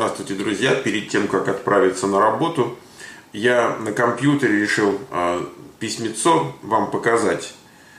Здравствуйте, друзья! Перед тем, как отправиться на работу, я на компьютере решил письмецо вам показать.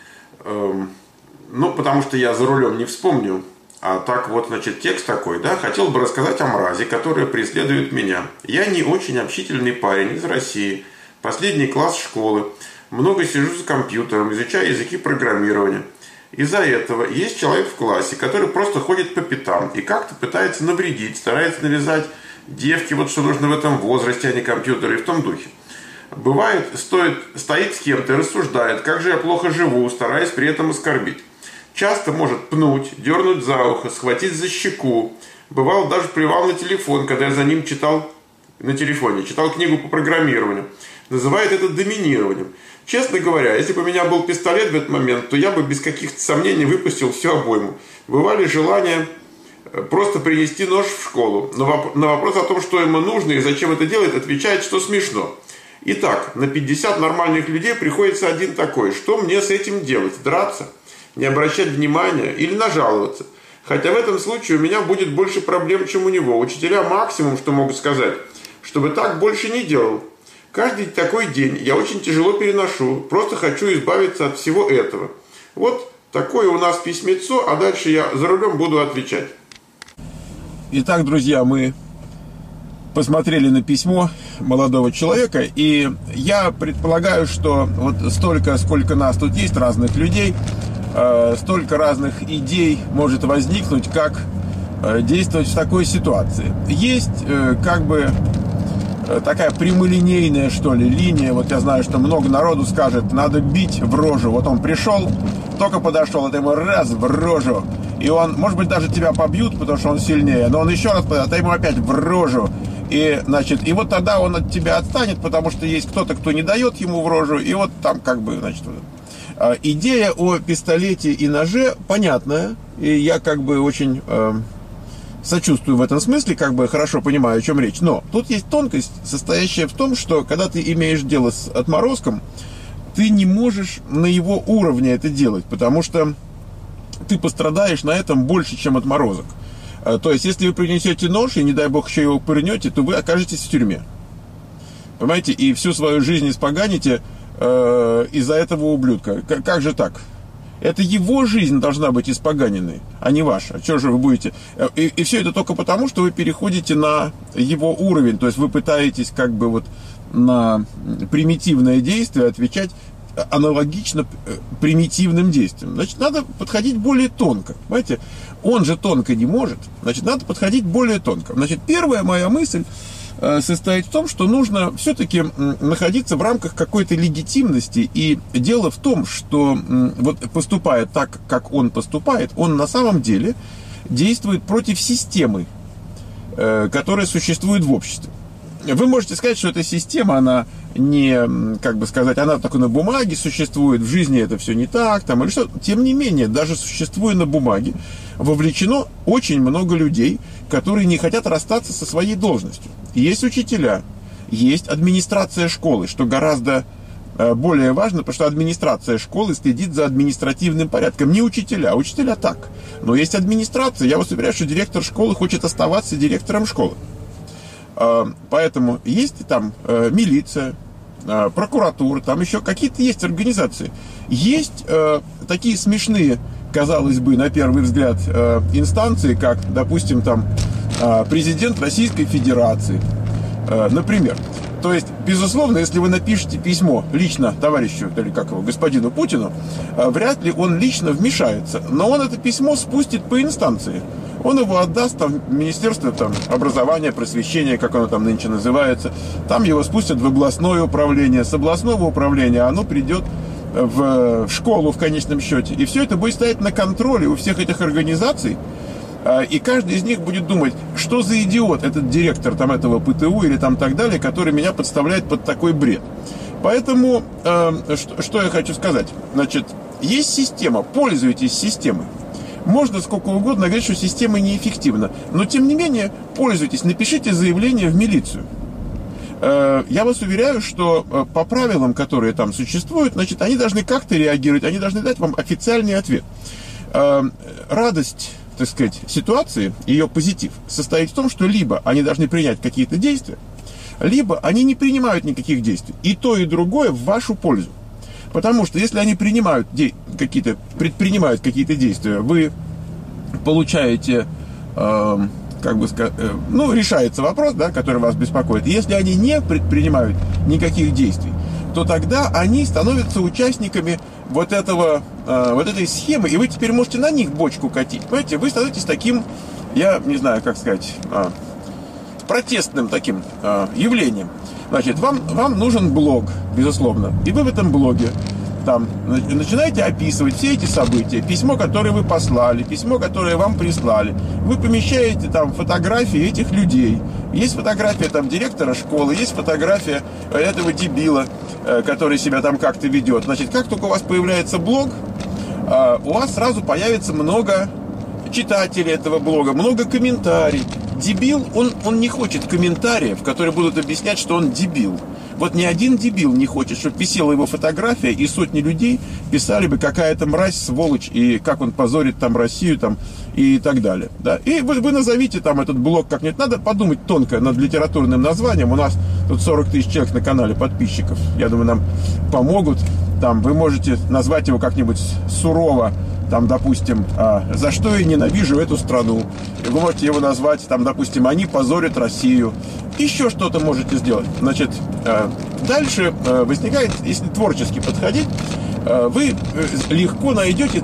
Потому что я за рулем не вспомню. А так вот, значит, текст такой, да? Хотел бы рассказать о мразе, которая преследует меня. Я не очень общительный парень из России. Последний класс школы. Много сижу за компьютером, изучаю языки программирования. Из-за этого есть человек в классе, который просто ходит по пятам и как-то пытается навредить, старается навязать девке, вот что нужно в этом возрасте, а не компьютеры, и в том духе. Бывает, стоит с кем-то и рассуждает, как же я плохо живу, стараясь при этом оскорбить. Часто может пнуть, дернуть за ухо, схватить за щеку. Бывало, даже плевал на телефон, когда я за ним читал книгу по программированию. Называет это доминированием. Честно говоря, если бы у меня был пистолет в этот момент, то я бы без каких-то сомнений выпустил всю обойму. Бывали желания просто принести нож в школу. Но на вопрос о том, что ему нужно и зачем это делает, отвечает, что смешно. Итак, на 50 нормальных людей приходится один такой. Что мне с этим делать? Драться? Не обращать внимания? Или нажаловаться? Хотя в этом случае у меня будет больше проблем, чем у него. Учителя максимум, что могут сказать, чтобы так больше не делал. Каждый такой день я очень тяжело переношу. Просто хочу избавиться от всего этого. Вот такое у нас письмецо, а дальше я за рулем буду отвечать. Итак, друзья, мы посмотрели на письмо молодого человека, и я предполагаю, что вот столько, сколько нас тут есть, разных людей, столько разных идей может возникнуть, как действовать в такой ситуации. Есть такая прямолинейная, что ли, линия. Вот я знаю, что много народу скажет, надо бить в рожу. Вот он пришел, только подошел, а ты ему раз в рожу. И он, может быть, даже тебя побьют, потому что он сильнее, но он еще раз подойдет, а ты ему опять в рожу. И, значит, и вот тогда он от тебя отстанет, потому что есть кто-то, кто не дает ему в рожу. И вот там идея о пистолете и ноже понятная. И я очень сочувствую в этом смысле, хорошо понимаю, о чем речь. Но тут есть тонкость, состоящая в том, что когда ты имеешь дело с отморозком, ты не можешь на его уровне это делать, потому что ты пострадаешь на этом больше, чем отморозок. То есть, если вы принесете нож и, не дай бог, еще его пырнете, то вы окажетесь в тюрьме. Понимаете? И всю свою жизнь испоганите из-за этого ублюдка. Как же так? Это его жизнь должна быть испоганенной, а не ваша. Что же вы будете? И все это только потому, что вы переходите на его уровень. То есть вы пытаетесь на примитивное действие отвечать аналогично примитивным действиям. Значит, надо подходить более тонко. Понимаете? Он же тонко не может. Значит, надо подходить более тонко. Значит, первая моя мысль состоит в том, что нужно все-таки находиться в рамках какой-то легитимности. И дело в том, что поступая так, как он поступает, он на самом деле действует против системы, которая существует в обществе. Вы можете сказать, что эта система, она не, она только на бумаге существует, в жизни это все не так, или что. Тем не менее, даже существуя на бумаге, вовлечено очень много людей, которые не хотят расстаться со своей должностью. Есть учителя, есть администрация школы, что гораздо более важно, потому что администрация школы следит за административным порядком. Не учителя, учителя так. Но есть администрация. Я вас уверяю, что директор школы хочет оставаться директором школы. Поэтому есть там милиция, прокуратура, там еще какие-то есть организации. Есть такие смешные, казалось бы, на первый взгляд, инстанции, как, допустим, президент Российской Федерации, например. То есть, безусловно, если вы напишете письмо лично товарищу, или господину Путину, вряд ли он лично вмешается. Но он это письмо спустит по инстанции. Он его отдаст в Министерство образования, просвещения, как оно там нынче называется. Там его спустят в областное управление. С областного управления оно придет в школу в конечном счете. И все это будет стоять на контроле у всех этих организаций. И каждый из них будет думать, что за идиот этот директор этого ПТУ или так далее, который меня подставляет под такой бред. Поэтому, что я хочу сказать. Значит, есть система, пользуйтесь системой. Можно сколько угодно говорить, что система неэффективна. Но, тем не менее, пользуйтесь, напишите заявление в милицию. Я вас уверяю, что по правилам, которые там существуют, они должны как-то реагировать, они должны дать вам официальный ответ. Радость так сказать, ситуации, ее позитив, состоит в том, что либо они должны принять какие-то действия, либо они не принимают никаких действий. И то, и другое в вашу пользу. Потому что если они предпринимают какие-то действия, вы получаете, решается вопрос, да, который вас беспокоит. Если они не предпринимают никаких действий, то тогда они становятся участниками вот этой схемы, и вы теперь можете на них бочку катить. Понимаете, вы становитесь таким, я не знаю, как сказать, протестным таким явлением. Значит, вам нужен блог, безусловно, и вы в этом блоге там начинаете описывать все эти события, письмо, которое вы послали, письмо, которое вам прислали. Вы помещаете там фотографии этих людей. Есть фотография там директора школы, есть фотография этого дебила, который себя там как-то ведет. Значит, как только у вас появляется блог, у вас сразу появится много читателей этого блога, много комментариев. Дебил, он не хочет комментариев, которые будут объяснять, что он дебил. Вот ни один дебил не хочет, чтобы висела его фотография, и сотни людей писали бы, какая то мразь, сволочь, и как он позорит там Россию, там, и так далее. Да? И вы назовите там этот блог как-нибудь. Надо подумать тонко над литературным названием. У нас тут 40 тысяч человек на канале подписчиков. Я думаю, нам помогут. Там вы можете назвать его как-нибудь сурово. Там, допустим, «За что я ненавижу эту страну». И вы можете его назвать, там, допустим, «Они позорят Россию». Еще что-то можете сделать. Значит, дальше возникает, если творчески подходить, вы легко найдете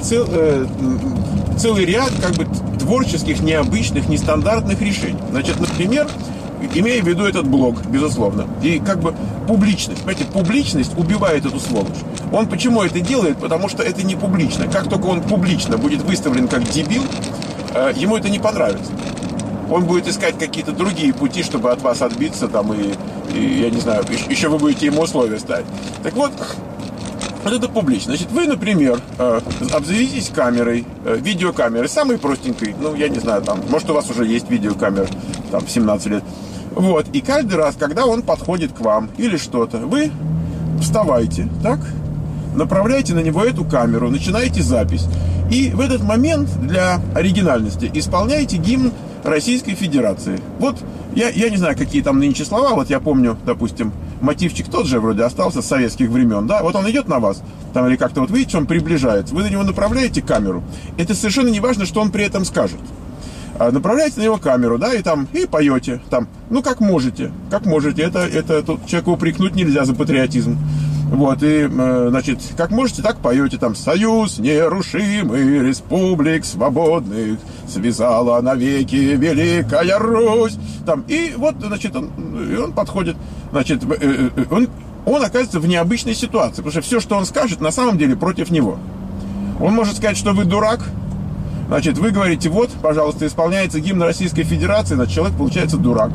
целый ряд как бы творческих, необычных, нестандартных решений. Значит, например, имея в виду этот блог, безусловно, и как бы публичность. Понимаете, публичность убивает эту сволочь. Он почему это делает? Потому что это не публично. Как только он публично будет выставлен как дебил, ему это не понравится. Он будет искать какие-то другие пути, чтобы от вас отбиться, там, и я не знаю, еще вы будете ему условия ставить. Так вот это публично. Значит, вы, например, обзаведитесь камерой, видеокамерой, самой простенькой, ну, я не знаю, там, может, у вас уже есть видеокамера, там, в 17 лет. Вот, и каждый раз, когда он подходит к вам или что-то, вы вставайте, так, направляете на него эту камеру, начинаете запись. И в этот момент для оригинальности исполняете гимн Российской Федерации. Вот, я не знаю, какие там нынче слова, вот я помню, допустим, мотивчик тот же вроде остался с советских времен, да, вот он идет на вас, там, или как-то вот видите, что он приближается, вы на него направляете камеру. Это совершенно не важно, что он при этом скажет. Направляете на него камеру, да, и там, и поете, там, ну, как можете, это тут человека упрекнуть нельзя за патриотизм. Вот, и, значит, как можете, так поете, там, «Союз нерушимый республик свободных связала навеки Великая Русь», там, и вот, значит, он подходит, значит, он оказывается в необычной ситуации, потому что все, что он скажет, на самом деле против него. Он может сказать, что вы дурак. Значит, вы говорите, вот, пожалуйста, исполняется гимн Российской Федерации, значит, человек получается дурак.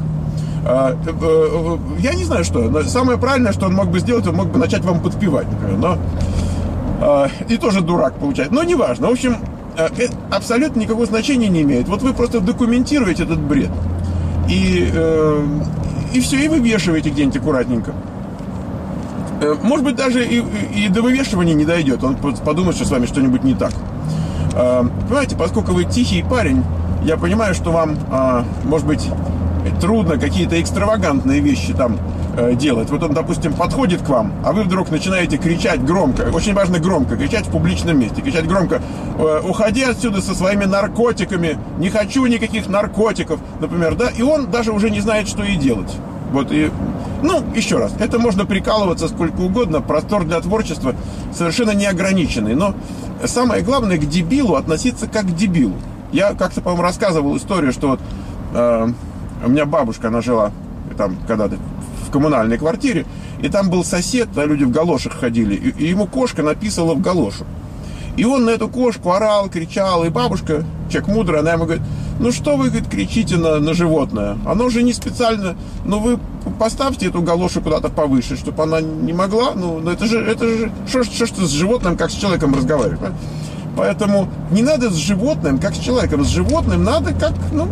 Я не знаю, что. Но самое правильное, что он мог бы сделать, он мог бы начать вам подпевать, например. Но, и тоже дурак получается. Но неважно. В общем, абсолютно никакого значения не имеет. Вот вы просто документируете этот бред. И все, и вывешиваете где-нибудь аккуратненько. Может быть, даже и до вывешивания не дойдет. Он подумает, что с вами что-нибудь не так. Понимаете, поскольку вы тихий парень, я понимаю, что вам, может быть, трудно какие-то экстравагантные вещи там делать. Вот он, допустим, подходит к вам, а вы вдруг начинаете кричать громко, очень важно громко, кричать в публичном месте, кричать громко: «Уходи отсюда со своими наркотиками, не хочу никаких наркотиков», например, да, и он даже уже не знает, что и делать. Вот, и, ну, еще раз, это можно прикалываться сколько угодно, простор для творчества совершенно неограниченный, но самое главное, к дебилу относиться как к дебилу. Я как-то, по-моему, рассказывал историю, что вот у меня бабушка, она жила там когда-то в коммунальной квартире, и там был сосед, да, люди в галошах ходили, и ему кошка написала в галошу. И он на эту кошку орал, кричал, и бабушка, человек мудрый, она ему говорит: «Ну что вы, говорит, кричите на животное? Оно же не специально, ну вы поставьте эту галошу куда-то повыше, чтобы она не могла, ну это же, что с животным, как с человеком разговаривать, понимаете? Поэтому не надо с животным, как с человеком, с животным надо как, ну,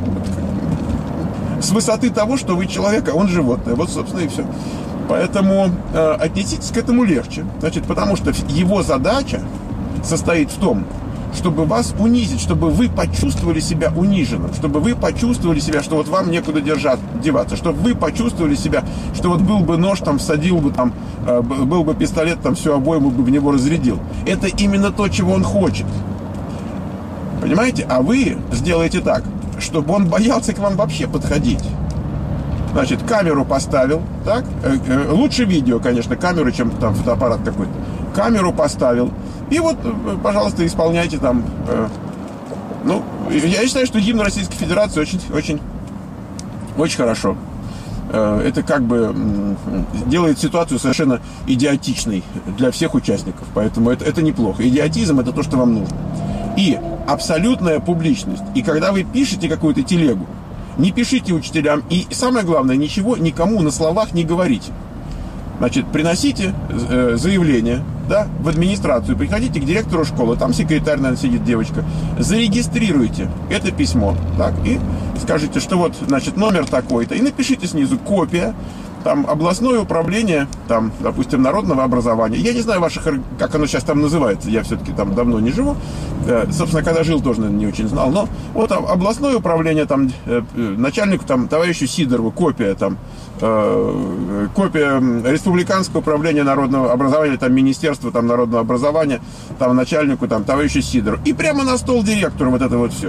с высоты того, что вы человек, а он животное, вот, собственно, и все». Поэтому отнеситесь к этому легче, значит, потому что его задача состоит в том, чтобы вас унизить, чтобы вы почувствовали себя униженным, чтобы вы почувствовали себя, что вот вам некуда деваться, чтобы вы почувствовали себя, что вот был бы нож, там, всадил бы, там, был бы пистолет, там, всю обойму бы в него разрядил. Это именно то, чего он хочет. Понимаете? А вы сделаете так, чтобы он боялся к вам вообще подходить. Значит, камеру поставил, так? Лучше видео, конечно, камеру, чем там фотоаппарат какой-то. Камеру поставил. И вот, пожалуйста, исполняйте там. Ну, я считаю, что гимн Российской Федерации очень хорошо. Это как бы делает ситуацию совершенно идиотичной для всех участников. Поэтому это неплохо. Идиотизм — это то, что вам нужно. И абсолютная публичность. И когда вы пишете какую-то телегу, не пишите учителям. И самое главное, ничего никому на словах не говорите. Значит, приносите заявление, да, в администрацию, приходите к директору школы, там секретарь, наверное, сидит девочка, зарегистрируйте это письмо, так, и скажите, что вот, значит, номер такой-то, и напишите снизу копия, там, областное управление, там, допустим, народного образования. Я не знаю как оно сейчас там называется, я все-таки там давно не живу. Собственно, когда жил, тоже, наверное, не очень знал. Но вот областное управление, там, начальнику, там, товарищу Сидорову, копия, там, копия Республиканского управления народного образования, там, Министерства, там, народного образования, там, начальнику, там, товарищу Сидорову. И прямо на стол директору вот это вот все.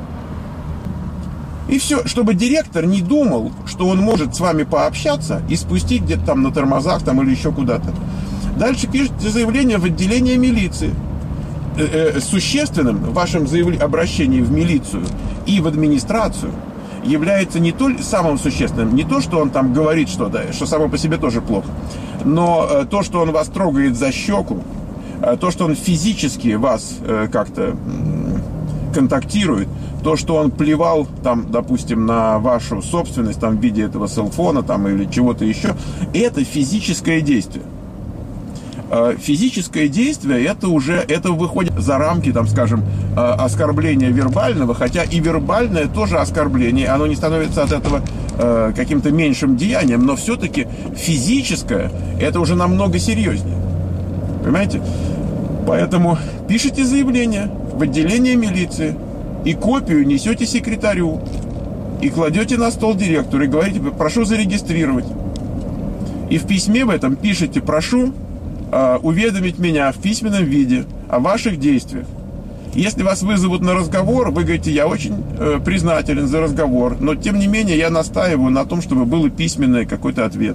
И все, чтобы директор не думал, что он может с вами пообщаться и спустить где-то там на тормозах там, или еще куда-то. Дальше пишите заявление в отделение милиции. Существенным в вашем обращении в милицию и в администрацию является не то, самым существенным, не то, что он там говорит что-то, что само по себе тоже плохо, но то, что он вас трогает за щеку, то, что он физически вас как-то контактирует, то, что он плевал там, допустим, на вашу собственность там, в виде этого селфона там, или чего-то еще, это физическое действие. Физическое действие это выходит за рамки, там, скажем, оскорбления вербального, хотя и вербальное тоже оскорбление, оно не становится от этого каким-то меньшим деянием, но все-таки физическое это уже намного серьезнее. Понимаете? Поэтому пишите заявление в отделение милиции и копию несете секретарю и кладете на стол директору и говорите: прошу зарегистрировать. И в письме в этом пишите: прошу уведомить меня в письменном виде о ваших действиях. Если вас вызовут на разговор, вы говорите: я очень признателен за разговор, но тем не менее я настаиваю на том, чтобы был письменный какой-то ответ.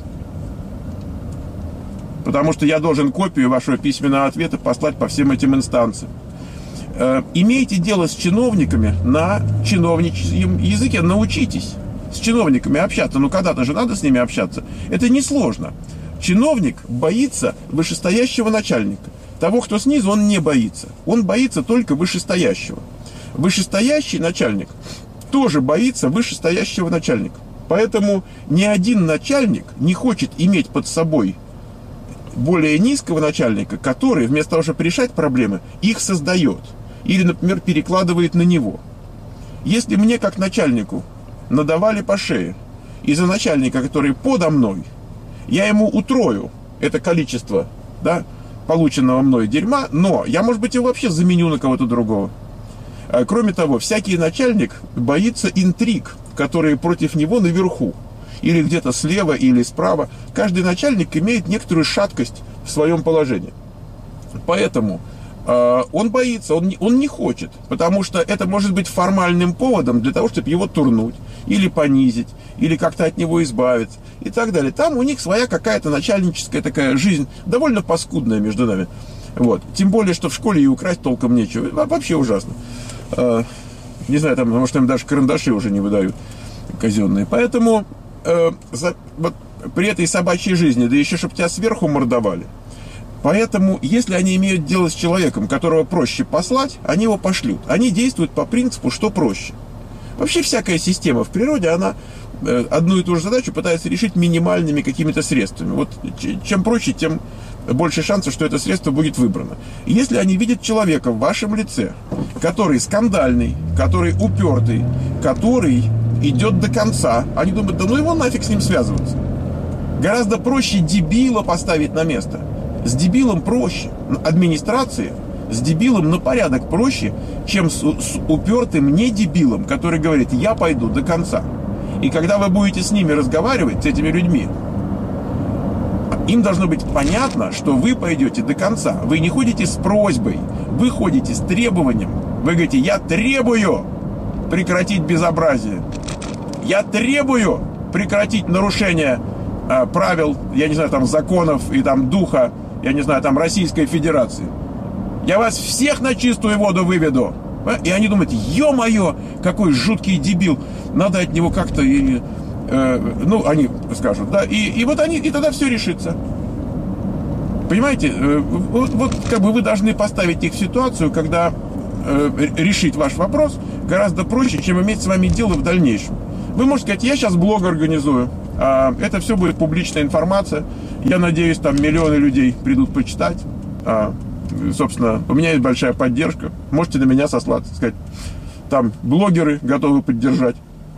Потому что я должен копию вашего письменного ответа послать по всем этим инстанциям. Имейте дело с чиновниками на чиновничьем языке, научитесь с чиновниками общаться. Ну, когда-то же надо с ними общаться. Это несложно. Чиновник боится вышестоящего начальника. Того, кто снизу, он не боится. Он боится только вышестоящего. Вышестоящий начальник тоже боится вышестоящего начальника. Поэтому ни один начальник не хочет иметь под собой более низкого начальника, который вместо того, чтобы решать проблемы, их создает. Или, например, перекладывает на него. Если мне, как начальнику, надавали по шее из-за начальника, который подо мной, я ему утрою это количество, да, полученного мной дерьма, но я, может быть, его вообще заменю на кого-то другого. Кроме того, всякий начальник боится интриг, которые против него наверху, или где-то слева, или справа. Каждый начальник имеет некоторую шаткость в своем положении. Поэтому он боится, он не хочет, потому что это может быть формальным поводом для того, чтобы его турнуть, или понизить, или как-то от него избавиться, и так далее. Там у них своя какая-то начальническая такая жизнь, довольно паскудная между нами. Вот. Тем более, что в школе и украсть толком нечего. Вообще ужасно. Не знаю, там, может, им даже карандаши уже не выдают казенные. Поэтому вот, при этой собачьей жизни, да еще чтобы тебя сверху мордовали. Поэтому, если они имеют дело с человеком, которого проще послать, они его пошлют. Они действуют по принципу, что проще. Вообще всякая система в природе, она одну и ту же задачу пытается решить минимальными какими-то средствами. Вот чем проще, тем больше шансов, что это средство будет выбрано. Если они видят человека в вашем лице, который скандальный, который упертый, который идет до конца, они думают: да ну его нафиг с ним связываться. Гораздо проще дебила поставить на место. С дебилом проще. Администрации с дебилом на порядок проще, чем с упертым не дебилом, который говорит: я пойду до конца. И когда вы будете с ними разговаривать, с этими людьми, им должно быть понятно, что вы пойдете до конца. Вы не ходите с просьбой, вы ходите с требованием. Вы говорите: я требую прекратить безобразие. Я требую прекратить нарушение правил, я не знаю, там, законов и там духа, я не знаю, там, Российской Федерации. Я вас всех на чистую воду выведу. И они думают: ё-моё, какой жуткий дебил. Надо от него как-то... ну, они скажут, да, и вот они, и тогда все решится. Понимаете, вот как бы вы должны поставить их в ситуацию, когда решить ваш вопрос гораздо проще, чем иметь с вами дело в дальнейшем. Вы можете сказать: я сейчас блог организую, это все будет публичная информация, я надеюсь, там миллионы людей придут почитать, собственно, у меня есть большая поддержка, можете на меня сослаться, сказать, там блогеры готовы поддержать.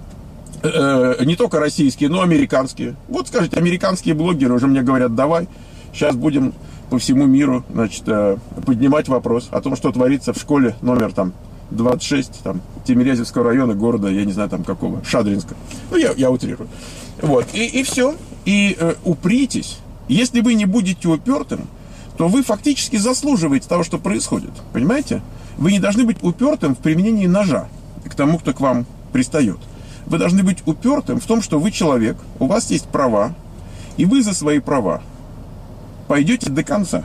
Не только российские, но американские. Вот, скажите, американские блогеры уже мне говорят: давай, сейчас будем по всему миру, значит, поднимать вопрос о том, что творится в школе номер там 26, там, Тимирязевского района, города, я не знаю, там какого, Шадринска. Ну, я утрирую. Вот, и все. И упритесь. Если вы не будете упертым, то вы фактически заслуживаете того, что происходит. Понимаете? Вы не должны быть упертым в применении ножа к тому, кто к вам пристает. Вы должны быть упертым в том, что вы человек, у вас есть права, и вы за свои права пойдете до конца.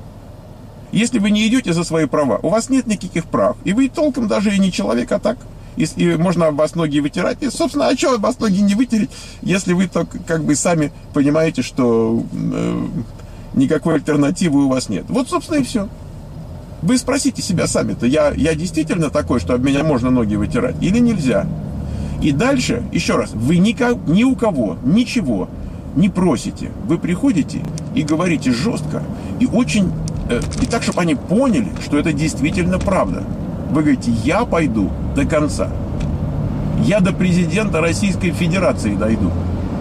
Если вы не идете за свои права, у вас нет никаких прав, и вы толком даже и не человек, а так. И можно об вас ноги вытирать. И, собственно, а что об вас ноги не вытереть, если вы так как бы сами понимаете, что никакой альтернативы у вас нет. Вот, собственно, и все. Вы спросите себя сами-то: я действительно такой, что об меня можно ноги вытирать, или нельзя? И дальше, еще раз, вы ни у кого ничего не просите. Вы приходите и говорите жестко, и очень, и так, чтобы они поняли, что это действительно правда. Вы говорите: я пойду до конца. Я до президента Российской Федерации дойду.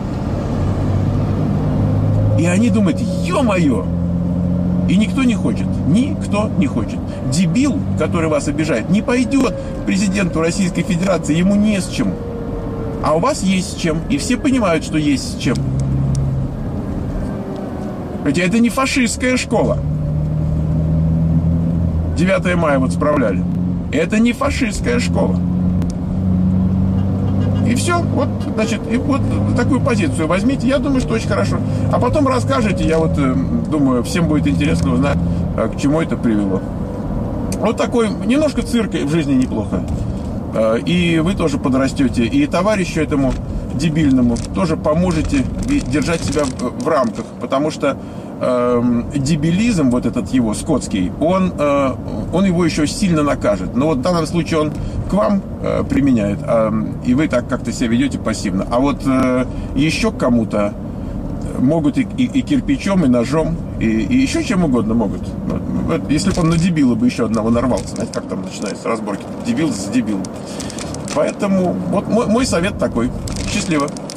И они думают: ё-моё! И никто не хочет. Никто не хочет. Дебил, который вас обижает, не пойдет к президенту Российской Федерации. Ему не с чем. А у вас есть с чем. И все понимают, что есть с чем. Хотя это не фашистская школа. 9 мая вот справляли. Это не фашистская школа. И все. Вот, значит, и вот такую позицию возьмите. Я думаю, что очень хорошо. А потом расскажете. Я вот думаю, всем будет интересно узнать, к чему это привело. Вот такой немножко цирка в жизни неплохо. И вы тоже подрастете. И товарищу этому дебильному тоже поможете держать себя в рамках. Потому что дебилизм, вот этот его, скотский, он его еще сильно накажет. Но вот в данном случае он к вам применяет, и вы так как-то себя ведете пассивно. А вот еще к кому-то могут и кирпичом, и ножом, и еще чем угодно могут. Вот, если бы он на дебила бы еще одного нарвался, знаете, как там начинаются разборки. Дебил за дебилом. Поэтому вот мой совет такой. Счастливо.